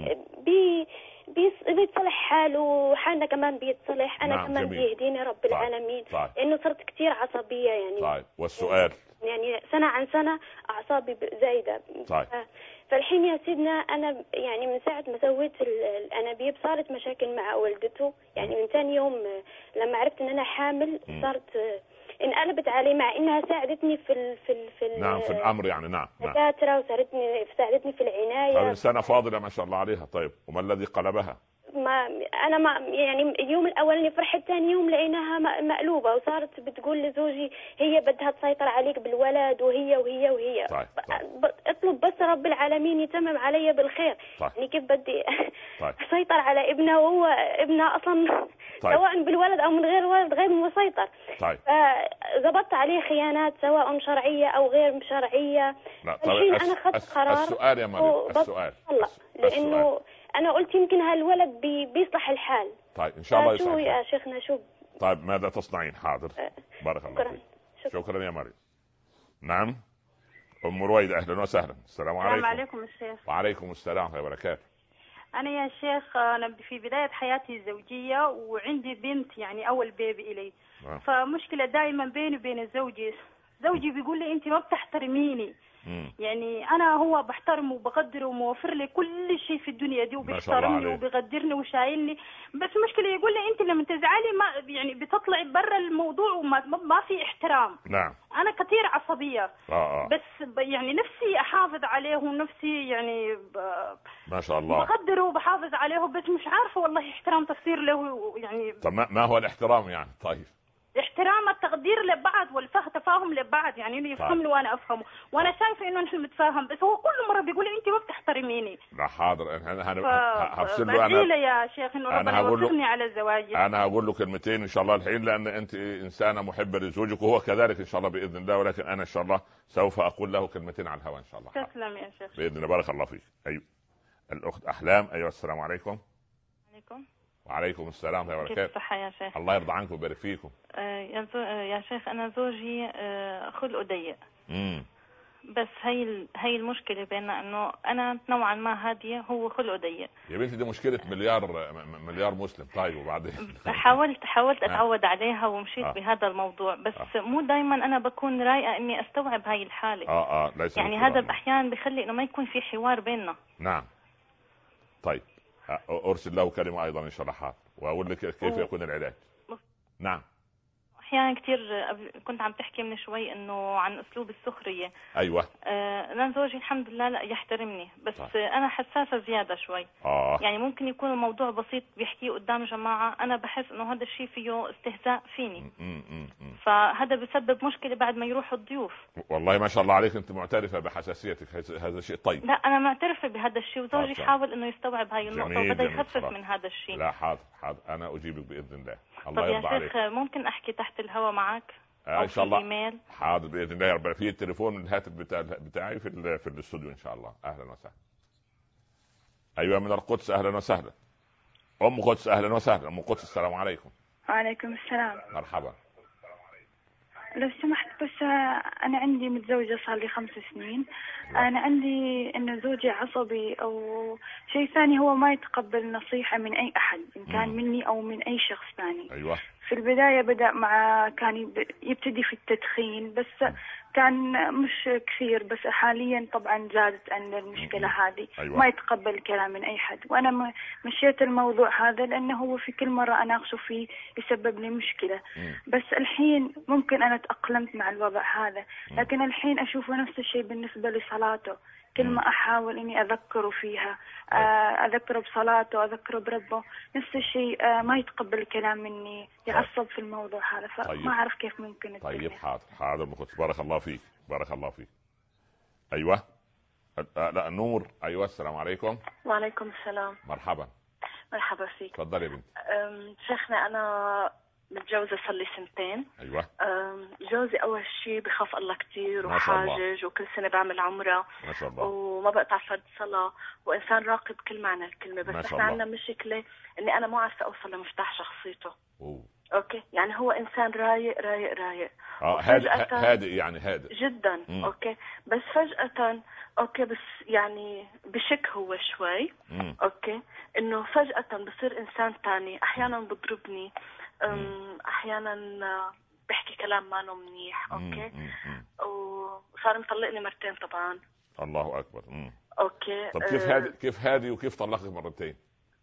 بي بيتصلح حاله وحالنا كمان بيتصلح. انا نعم كمان بيهديني رب طيب. العالمين. طيب. لانه صرت كتير عصبيه يعني. طيب. والسؤال يعني سنه عن سنه اعصابي زايده. طيب. فالحين يا سيدنا انا يعني من ساعه ما سويت الانابيب صارت مشاكل مع والدته. يعني من ثاني يوم لما عرفت ان انا حامل صارت انقلبت علي، مع انها ساعدتني في ال في ال في ال نعم في الامر يعني. نعم دكاتره وساعدتني ساعدتني في العنايه. طيب انسانه فاضله ما شاء الله عليها. طيب وما الذي قلبها؟ ما انا ما يعني اليوم الاولاني فرحت، ثاني يوم لقيناها مقلوبه وصارت بتقول لزوجي هي بدها تسيطر عليك بالولد، وهي وهي وهي طيب. طيب. اطلب بس رب العالمين يتمم علي بالخير. طيب. يعني كيف بدي طيب. اسيطر على ابنها وهو ابنها اصلا طيب. سواء بالولد او من غير ولد غير مسيطر. طيب. ضبطت عليه خيانات سواء شرعيه او غير شرعيه. الحين انا اخذت قرار. السؤال يا مريم، السؤال الله لانه انا قلت يمكن هالولد بي بيصلح الحال. طيب ان شاء الله يصلح. شو يا شيخنا شو؟ طيب ماذا تصنعين؟ حاضر. أه بارك الله فيك. شكرا. شكرا يا مريم. نعم ام رويدة، اهلا وسهلا. السلام عليكم. السلام عليكم الشيخ. وعليكم السلام ورحمه الله وبركاته. انا يا شيخ انا في بدايه حياتي الزوجيه وعندي بنت، يعني اول بيبي الي. أه. فمشكله دائما بيني وبين زوجي. زوجي بيقول لي انت ما بتحترميني. مم. يعني انا هو بحترمه وبقدره وموفر لي كل شيء في الدنيا دي، وبيحترمني وبيقدرني وشايلني. بس مشكله يقول لي انت لما تزعلي ما يعني بتطلعي برا الموضوع وما ما في احترام. نعم. انا كثير عصبيه. آه آه. بس يعني نفسي احافظ عليه ونفسي يعني ب... ما شاء الله بقدره وبحافظ عليه، بس مش عارفه والله احترام تصير له يعني. طب ما هو الاحترام يعني؟ طيب الاحترام التقدير لبعض والفهم تفاهم لبعض، يعني انه يفهمني وانا افهمه، وانا شايفه انه نحن نتفاهم، بس هو كل مره بيقول لي انت ما بتحترميني. لا حاضر، انا هفصل له انا يا شيخ انه ربنا يوفقني على الزواج. انا هقول له كلمتين ان شاء الله الحين، لان انت انسانه محبه لزوجك وهو كذلك ان شاء الله باذن الله، ولكن انا ان شاء الله سوف اقول له كلمتين على الهواء ان شاء الله. تسلم يا شيخ باذن الله. بارك الله فيك. ايوه الاخت احلام. ايوه السلام عليكم. عليكم. وعليكم السلام ورحمه الله وبركاته. كيف الصحه يا شيخ؟ الله يرضى عنكم ويبارك فيكم. آه يا, زو... آه يا شيخ انا زوجي آه خلقه ضيق. امم بس هي ال... هي المشكله بيننا، انه انا نوعا ما هاديه، هو خلقه ضيق. يا بنتي دي مشكله مليار مليار مسلم. طيب وبعدين؟ حاولت حاولت اتعود عليها ومشيت آه. بهذا الموضوع، بس آه. مو دايما انا بكون رايقه اني استوعب هاي الحاله. اه اه ليس يعني هذا احيانا بخلي انه ما يكون في حوار بيننا. نعم. طيب ارسل له كلمه ايضا ان شاء الله حاضر، واقول لك كيف يكون العلاج. نعم. احيانا كثير كنت عم تحكي من شوي انه عن اسلوب السخريه. ايوه. آه انا زوجي الحمد لله لا يحترمني، بس طيب. انا حساسه زياده شوي. آه. يعني ممكن يكون الموضوع بسيط بيحكيه قدام جماعه، انا بحس انه هذا الشيء فيه استهزاء فيني. م -م -م. فهذا بسبب مشكله بعد ما يروحوا الضيوف. والله ما شاء الله عليك، انت معترفه بحساسيتك، هذا شيء طيب. لا انا معترفه بهذا الشيء، وزوجي حاول انه يستوعب هاي النقطه وبدا يخفف من هذا الشيء. لا حاضر حاضر انا اجيبك باذن الله. الله يرضى عليك. طب يا شيخ ممكن احكي تحت الهواء معك؟ آه ان شاء الله. إيميل. حاضر باذن الله. يربى في التليفون من الهاتف بتاع بتاعي في في الاستوديو ان شاء الله. اهلا وسهلا. ايوه من القدس. اهلا وسهلا. ام قدس. اهلا وسهلا ام قدس. السلام عليكم. وعليكم السلام. مرحبا. لو سمحت بس انا عندي متزوجه صار لي خمس سنين. انا عندي انه زوجي عصبي او شيء ثاني، هو ما يتقبل نصيحه من اي احد ان كان مم. مني او من اي شخص ثاني. ايوه. في البدايه بدا مع كان يبتدي في التدخين بس مم. كان مش كثير، بس حاليا طبعا زادت عن المشكله مم. هذه. أيوة. ما يتقبل الكلام من اي حد، وانا مشيت الموضوع هذا لانه هو في كل مره اناقشه فيه يسبب لي مشكله. مم. بس الحين ممكن انا تاقلمت مع الوضع هذا، لكن الحين اشوفه نفس الشيء بالنسبه لصلاته. كل ما احاول اني اذكره فيها، اذكره بصلاته، اذكره بربه، نفس الشيء ما يتقبل الكلام مني، يعصب في الموضوع هذا، فما طيب. اعرف كيف ممكن الدنيا. طيب حاضر حاضر مخص. بارك الله فيك بارك الله فيك. ايوه لا نور. ايوه السلام عليكم. وعليكم السلام. مرحبا. مرحبا فيك. تفضلي يا بنتي. شيخنا انا متجوزة صار لي سنتين. ايوه. جوزي اول شيء بخاف الله كثير وحاجج، وكل سنه بعمل عمره ما شاء الله، وما بقطع فرد صلاه، وانسان راقب كل معنى الكلمه. بس احنا عندنا مشكله اني انا مو عارفه اوصل لمفتاح شخصيته. أوه. اوكي يعني هو انسان رايق رايق رايق اه هادئ هادئ يعني هادئ جدا. مم. اوكي بس فجاه اوكي بس يعني بشك هو شوي. مم. اوكي انه فجاه بصير انسان ثاني، احيانا بضربني، احيانا بحكي كلام ما نو منيح. اوكي مم. مم. وصار مطلقني مرتين طبعا. الله اكبر. مم. اوكي طب كيف هادي أه كيف هادي وكيف طلقك مرتين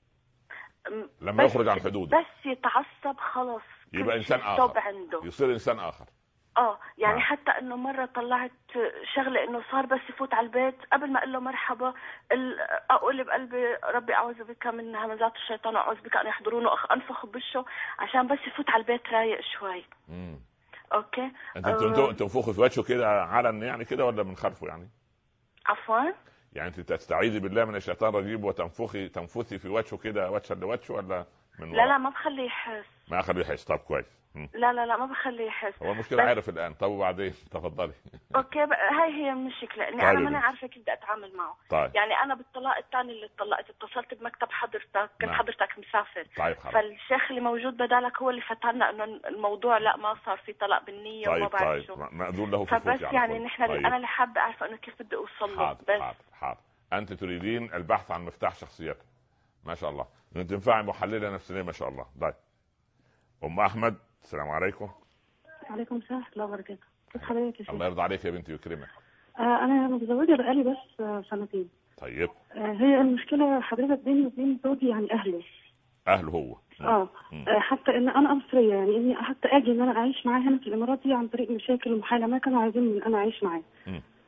لما يخرج عن حدوده؟ بس يتعصب خلص يبقى انسان اخر عنده. يصير انسان اخر. اه يعني آه. حتى انه مره طلعت شغله انه صار بس يفوت على البيت قبل ما اقول له مرحبا اقول بقلبي ربي اعوذ بك من همزات الشيطان واعوذ بك ان يحضرون، انفخ بوشه عشان بس يفوت على البيت رايق شوي. امم اوكي انت انت تنفخي في وجهه كده علن يعني كده ولا من خلفه يعني؟ عفوا يعني انت تستعيذي بالله من الشيطان الرجيم وتنفخي تنفثي في وجهه كده وجها لوجه ولا من لا لا ما بخليه يحس. ما اخليه يحس. طب كويس. لا لا لا ما بخليه يحس. هو المشكله عارف الان. طب وبعدين تفضلي. اوكي هاي هي المشكله اني طيب انا ماني عارفه كيف بدي اتعامل معه. طيب. يعني انا بالطلاق الثاني اللي طلقت اتصلت بمكتب حضرتك، كنت حضرتك مسافر. طيب خلاص. فالشيخ اللي موجود بدالك هو اللي فتنا انه الموضوع لا ما صار في طلاق بالنيه. طيب وما بعرف طيب شو مأذون له في فبس يعني نحن طيب. انا اللي حابه اعرف انه كيف بدي اوصل له. حاضر بس حاضر حاضر. انت تريدين البحث عن مفتاح شخصيته. ما شاء الله انت تنفعي محلله نفسيه ما شاء الله. طيب ام احمد. السلام عليكم. وعليكم السلام ورحمه الله وبركاته. كيف حضرتك يا شيخ؟ الله يرضى عليك يا بنتي ويكرمك. آه انا متزوجه بقالي بس آه سنتين. طيب آه هي المشكله حضرتك بيني وبين زوجي يعني اهله اهله هو اه حتى ان انا مصريه، يعني اني حتى اجي ان انا اعيش معاه هنا في الامارات دي عن طريق مشاكل ومحاله، ما كانوا عايزين ان انا اعيش معاه.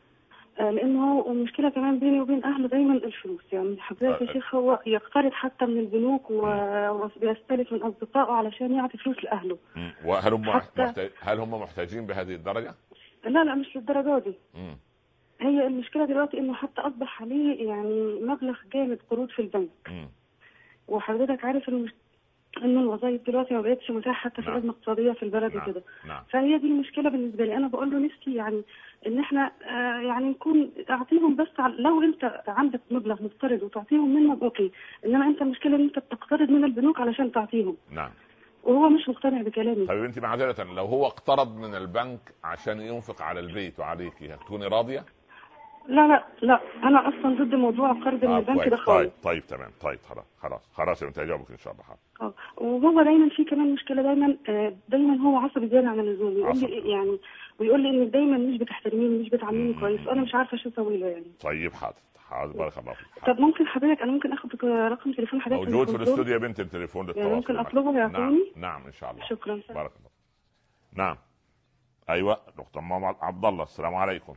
لانه المشكله كمان بيني وبين اهله دايما الفلوس. يعني حضرتك يا شيخ هو يقترض حتى من البنوك وبيستلف من اصدقائه علشان يعطي فلوس لاهله. وهل هم محتاج... هل هم محتاجين بهذه الدرجه؟ لا لا مش للدرجه دي. مم. هي المشكله دلوقتي انه حتى اصبح عليه يعني مبلغ جامد قروض في البنك. مم. وحضرتك عارف المش... ان الوظائف دلوقتي ما بقتش متاحه حتى في نعم. الازمه الاقتصاديه في البلد نعم. وكده. نعم. فهي دي المشكله بالنسبه لي. انا بقول له نفسي يعني ان احنا آه يعني نكون اعطيهم بس لو انت عندك مبلغ مفترض وتعطيهم منه اوكي، انما انت المشكله ان انت بتقترض من البنوك علشان تعطيهم. نعم. وهو مش مقتنع بكلامي. طيب انت معذره لو هو اقترض من البنك عشان ينفق على البيت وعليكي هتكوني راضيه؟ لا لا لا انا اصلا ضد موضوع القرض من البنك ده خالص. طيب طيب تمام طيب خلاص خلاص خلاص انت هجاوبك ان شاء الله. اه وهو دايما في كمان مشكله دايما دايما هو عصبي زياده عن اللزوم. يقول لي يعني ويقول لي ان دايما مش بتحترميني مش بتعامليني كويس وانا مش عارفه شو اسوي له يعني. طيب حاضر حاضر بارك الله فيك. طب ممكن حضرتك انا ممكن اخد رقم تليفون حضرتك؟ موجود في الاستوديو يا بنت التليفون للتواصل. يعني ممكن اطلبه يعطوني؟ نعم نعم ان شاء الله. شكرا. بارك الله. نعم ايوه دكتور ماما عبد الله السلام عليكم.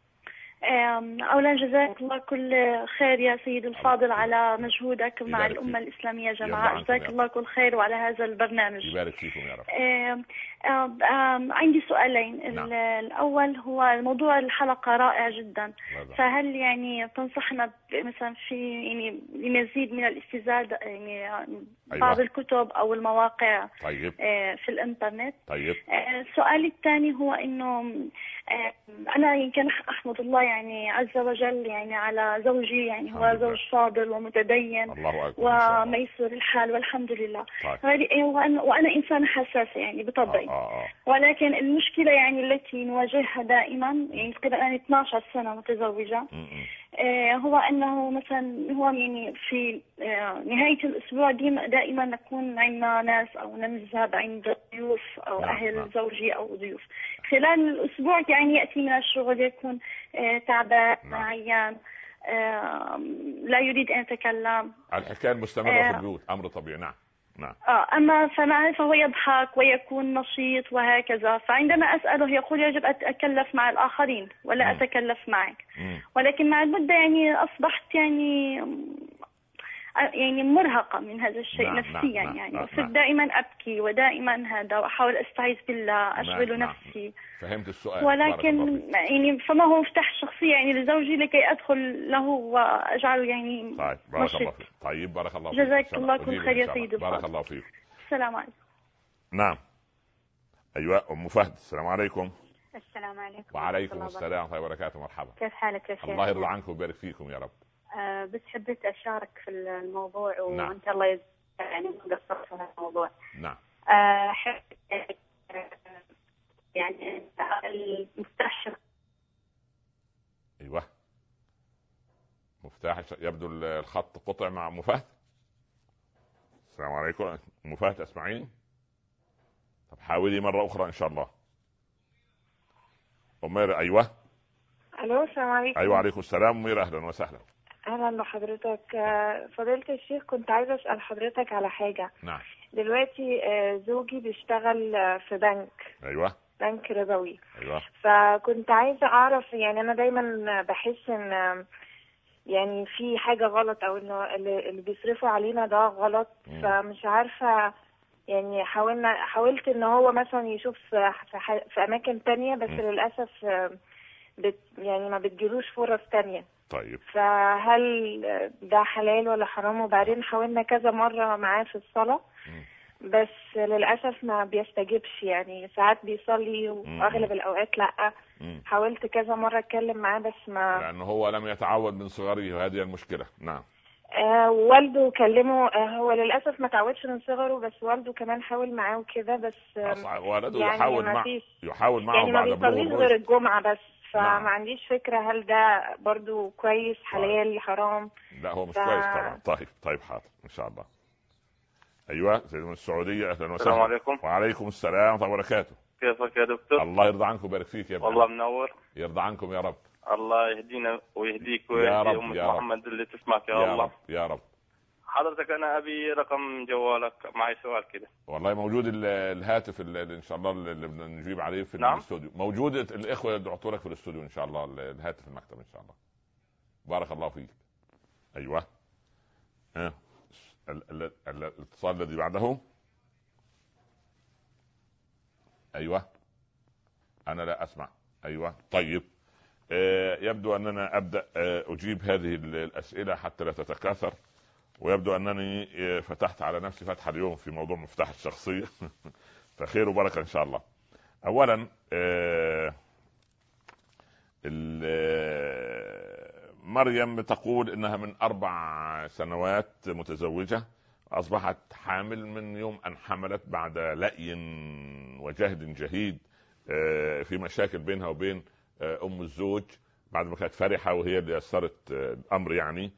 أولا جزاك الله كل خير يا سيد الفاضل على مجهودك مع الأمة الإسلامية جماعة. جزاك الله كل خير وعلى هذا البرنامج. يبارك فيكم يا رب. آم آم آم عندي سؤالين. نعم. الأول هو موضوع الحلقة رائع جدا. ماذا. فهل يعني تنصحنا مثلا في يعني لمزيد من الاستزادة يعني أيوة. بعض الكتب أو المواقع طيب. في الإنترنت. طيب. السؤال الثاني هو إنه أنا يمكن أحمد الله يعني عز وجل يعني على زوجي يعني هو زوج فاضل ومتدين وميسر الحال والحمد لله. طيب. وأنا, وأنا إنسانة حساسة يعني بطبعي. آه آه. ولكن المشكلة يعني التي نواجهها دائما يعني تقريبا أنا اثنتي عشرة سنة متزوجة. آه هو أنه مثلا هو يعني في آه نهاية الأسبوع دائما دائما نكون عندنا ناس أو نذهب عند ضيوف أو نعم. أهل نعم. زوجي أو ضيوف. خلال الأسبوع يعني يأتي من الشغل يكون آه تعبان نعم. عيان آه لا يريد أن يتكلم. الحكاية المستمرة آه في البيوت أمر طبيعي. نعم نعم. آه أما فمعه فهو يضحك ويكون نشيط وهكذا. فعندما أسأله يقول يجب أن أتكلف مع الآخرين ولا م. أتكلف معك. م. ولكن مع المدة يعني أصبحت يعني يعني مرهقة من هذا الشيء نعم نفسيا نعم يعني وصرت نعم دائما أبكي ودائما هذا وأحاول أستعيذ بالله أشغل نعم نفسي. نعم. فهمت السؤال. ولكن يعني فما هو مفتاح الشخصية يعني لزوجي لكي أدخل له وأجعله يعني طيب بارك الله فيك. طيب بارك الله فيك. جزاك الله كل خير يا سيدي. بارك الله فيك. السلام عليكم. نعم أيوة أم فهد السلام عليكم. السلام عليكم. وعليكم السلام ورحمة الله وبركاته. مرحبا. كيف حالك يا شيخ؟ الله يرضى عنكم ويبارك فيكم يا رب. أه بس حبيت أشارك في الموضوع وأنت نعم. الله يجزاك يعني قصرت في الموضوع. نعم. أه حب يعني المفتاح. ايوه مفتاح يبدو الخط قطع مع ام فهد. السلام عليكم ام فهد اسمعيني؟ طب حاولي مره اخرى ان شاء الله. امير ايوه. الو السلام عليكم. ايوه عليكم السلام امير اهلا وسهلا. اهلا بحضرتك. فضيلة الشيخ كنت عايزه اسال حضرتك على حاجه. نعم. دلوقتي زوجي بيشتغل في بنك. ايوه. بنك ربوي. ايوه. فكنت عايزه اعرف يعني انا دايما بحس ان يعني في حاجه غلط او انه اللي بيصرفوا علينا ده غلط. م. فمش عارفه يعني حاولنا حاولت ان هو مثلا يشوف في, في اماكن تانية بس م. للاسف بت يعني ما بتجيلوش فرص تانية. طيب. فهل ده حلال ولا حرام؟ وبعدين حاولنا كذا مره معاه في الصلاه م. بس للأسف ما بيستجيبش يعني ساعات بيصلي وأغلب الأوقات لأ. مم. حاولت كذا مرة أتكلم معاه بس ما لأنه هو لم يتعود من صغره وهذه المشكلة. نعم. آه والده كلمه. آه هو للأسف ما تعودش من صغره بس والده كمان حاول معاه وكده بس آه والده يعني يحاول معه يحاول معه يعني ما بيصليش غير الجمعة بس فما نعم. عنديش فكرة هل ده برضو كويس حلال طيب. حرام؟ لا هو مش ف... كويس طبعا. طيب طيب حاضر إن شاء الله. ايوه سيد من السعوديه اهلا وسهلا. السلام عليكم. وعليكم السلام ورحمه الله وبركاته. كيفك يا دكتور؟ الله يرضى عنكم ويبارك فيك يا ابني. والله منور. يرضى عنكم يا رب. الله يهدينا ويهديك ويهدي امه محمد اللي تسمعك يا, يا الله رب. يا رب. حضرتك انا ابي رقم جوالك، معي سؤال كده. والله موجود الهاتف اللي ان شاء الله اللي نجيب عليه في نعم؟ الاستوديو. موجود الاخوه يدعوا لك في الاستوديو ان شاء الله، الهاتف المكتب ان شاء الله. بارك الله فيك. ايوه ها الاتصال الذي بعده. ايوه انا لا اسمع. ايوه طيب آه يبدو اننا ابدا آه اجيب هذه الاسئله حتى لا تتكاثر، ويبدو انني آه فتحت على نفسي فتحه اليوم في موضوع مفتاح الشخصيه. فخير وبركه ان شاء الله. اولا آه مريم تقول انها من اربع سنوات متزوجه، اصبحت حامل من يوم ان حملت بعد لأي وجهد جهيد في مشاكل بينها وبين ام الزوج، بعد ما كانت فرحه وهي اللي يسرت الامر يعني،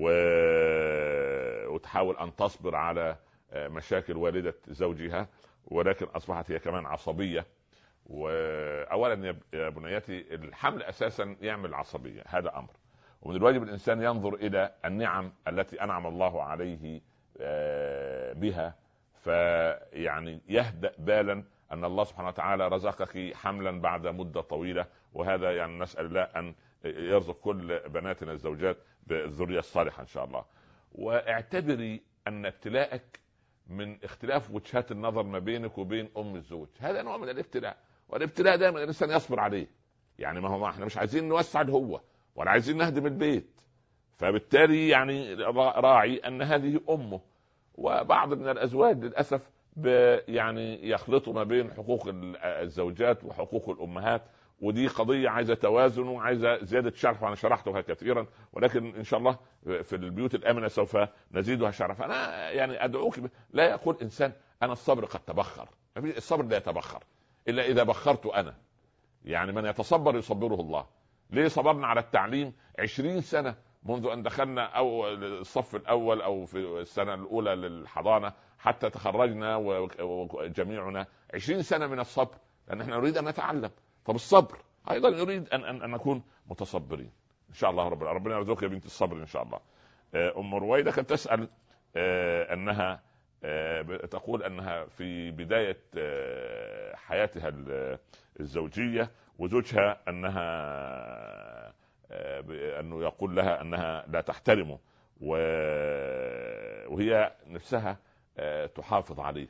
وتحاول ان تصبر على مشاكل والده زوجها، ولكن اصبحت هي كمان عصبيه. واولا يا بنيتي الحمل اساسا يعمل عصبيه، هذا امر، ومن الواجب الانسان ينظر الى النعم التي انعم الله عليه بها، فيعني يهدأ بالا ان الله سبحانه وتعالى رزقك حملا بعد مده طويله، وهذا يعني نسال الله ان يرزق كل بناتنا الزوجات بالذريه الصالحه ان شاء الله. واعتبري ان ابتلاءك من اختلاف وجهات النظر ما بينك وبين ام الزوج، هذا نوع من الابتلاء، والابتلاء دائما الانسان يصبر عليه. يعني ما هو ما احنا مش عايزين نوسع الهوة ولا عايزين نهدم البيت، فبالتالي يعني راعي ان هذه امه. وبعض من الازواج للاسف يعني يخلطوا ما بين حقوق الزوجات وحقوق الامهات، ودي قضية عايزة توازن وعايزة زيادة شرف، وانا شرحتها كثيرا، ولكن ان شاء الله في البيوت الامنة سوف نزيدها شرف. انا يعني ادعوك، لا يقول انسان انا الصبر قد تبخر، الصبر لا يتبخر الا اذا بخرت انا. يعني من يتصبر يصبره الله. ليه صبرنا على التعليم عشرين سنة منذ ان دخلنا او الصف الاول او في السنة الاولى للحضانة حتى تخرجنا وجميعنا، عشرين سنة من الصبر، لان احنا نريد ان نتعلم. طب الصبر ايضا نريد ان ان, أن نكون متصبرين ان شاء الله. رب ربنا يرزقك يا بنت الصبر ان شاء الله. ام رويدة كانت تسأل انها تقول انها في بداية حياتها الزوجية وزوجها انها انه يقول لها انها لا تحترمه، وهي نفسها تحافظ عليه،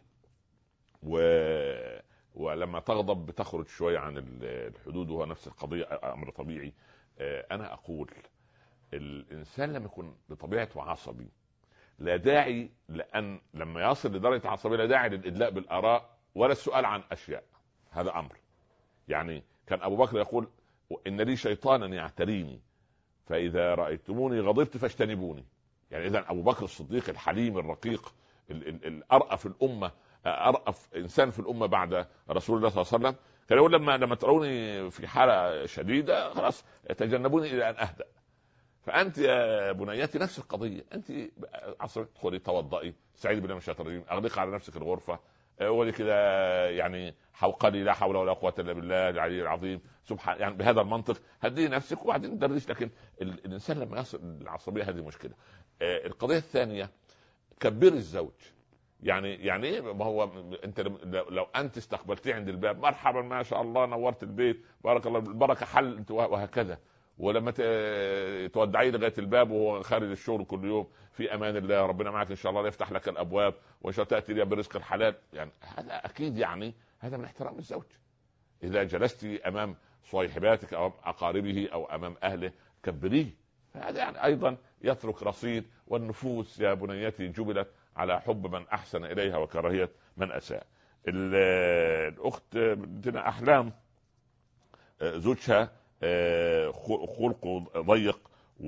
ولما تغضب بتخرج شوية عن الحدود، وهو نفس القضية امر طبيعي. انا اقول الانسان لما يكون بطبيعته عصبي لا داعي، لان لما يصل لدرجة عصبية لا داعي للادلاء بالاراء ولا السؤال عن اشياء، هذا امر. يعني كان ابو بكر يقول ان لي شيطانا يعتريني فاذا رايتموني غضبت فاجتنبوني. يعني اذا ابو بكر الصديق الحليم الرقيق الارأف الامه، ارأف انسان في الامه بعد رسول الله صلى الله عليه وسلم، كان يقول لما لما تروني في حاله شديده خلاص تجنبوني الى ان اهدأ. فانت يا بنياتي نفس القضيه، انت عصر ادخلي توضئي، استعيذي بالله من الشيطان الرجيم، اغلقي على نفسك الغرفه، ولي كده يعني حوقلي لا حول ولا قوه الا بالله العلي العظيم سبحان، يعني بهذا المنطق هدي نفسك وبعدين درس. لكن الانسان لما يصل العصبيه هذه مشكله. القضيه الثانيه كبر الزوج. يعني يعني ايه؟ ما هو انت لو انت استقبلتيه عند الباب مرحبا ما شاء الله نورت البيت بارك الله البركه حل انت وهكذا، ولما تودعيه لغايه الباب وهو خارج الشغل كل يوم في امان الله ربنا معك ان شاء الله يفتح لك الابواب وان شاء الله تاتي لي برزق الحلال، يعني هذا اكيد يعني هذا من احترام الزوج. اذا جلستي امام صاحباتك او اقاربه او امام اهله كبريه، هذا يعني ايضا يترك رصيد. والنفوس يا بنيتي جبلت على حب من احسن اليها وكراهيه من اساء. الاخت بنتنا احلام زوجها خلقه ضيق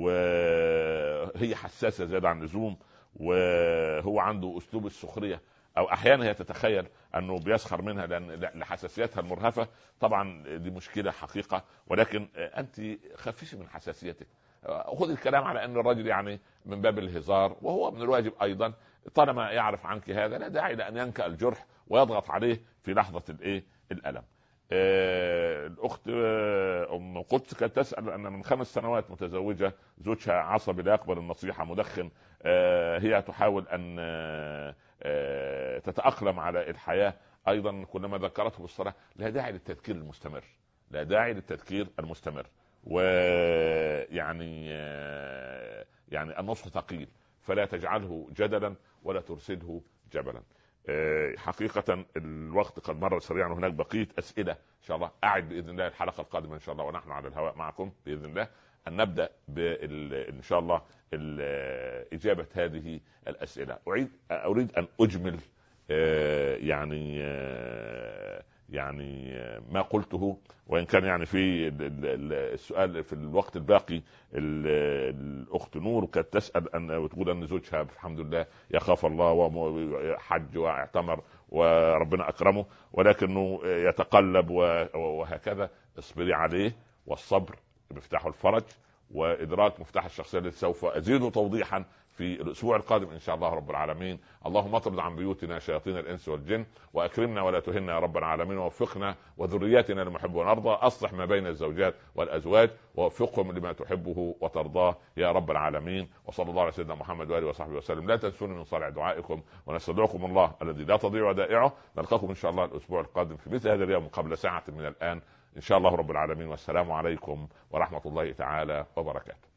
وهي حساسه زياده عن اللزوم، وهو عنده اسلوب السخريه، او احيانا هي تتخيل انه بيسخر منها لان لحساسيتها المرهفه. طبعا دي مشكله حقيقه، ولكن انت خففي من حساسيتك، خذ الكلام على ان الرجل يعني من باب الهزار، وهو من الواجب ايضا طالما يعرف عنك هذا لا داعي لان ينكأ الجرح ويضغط عليه في لحظه الايه الالم. آه الاخت آه ام قدس كانت تسال ان من خمس سنوات متزوجه، زوجها عصبي لا يقبل النصيحه، مدخن. آه هي تحاول ان آه آه تتاقلم على الحياه. ايضا كلما ذكرته بالصلاه لا داعي للتذكير المستمر، لا داعي للتذكير المستمر. ويعني آه يعني النصح ثقيل، فلا تجعله جدلا ولا ترسله جبلا. حقيقة الوقت قد مر سريعا، وهناك بقية أسئلة إن شاء الله. أعد بإذن الله الحلقة القادمة إن شاء الله ونحن على الهواء معكم بإذن الله أن نبدأ إن شاء الله إجابة هذه الأسئلة. أريد أريد أن أجمل يعني يعني ما قلته، وإن كان يعني في السؤال في الوقت الباقي الأخت نور كانت تسأل أن وتقول أن زوجها الحمد لله يخاف الله وحج واعتمر وربنا أكرمه، ولكنه يتقلب وهكذا. اصبري عليه، والصبر مفتاح الفرج، وإدراك مفتاح الشخصية التي سوف أزيد توضيحا في الأسبوع القادم إن شاء الله رب العالمين. اللهم اطرد عن بيوتنا شياطين الإنس والجن، وأكرمنا ولا تهنا يا رب العالمين، ووفقنا وذرياتنا لما نحب ونرضى. أصلح ما بين الزوجات والأزواج ووفقهم لما تحبه وترضاه يا رب العالمين. وصلى الله على سيدنا محمد وآله وصحبه وسلم. لا تنسوني من صالح دعائكم، ونستودعكم الله الذي لا تضيع ودائعه. نلقاكم إن شاء الله الأسبوع القادم في مثل هذا اليوم قبل ساعة من الآن إن شاء الله رب العالمين. والسلام عليكم ورحمة الله تعالى وبركاته.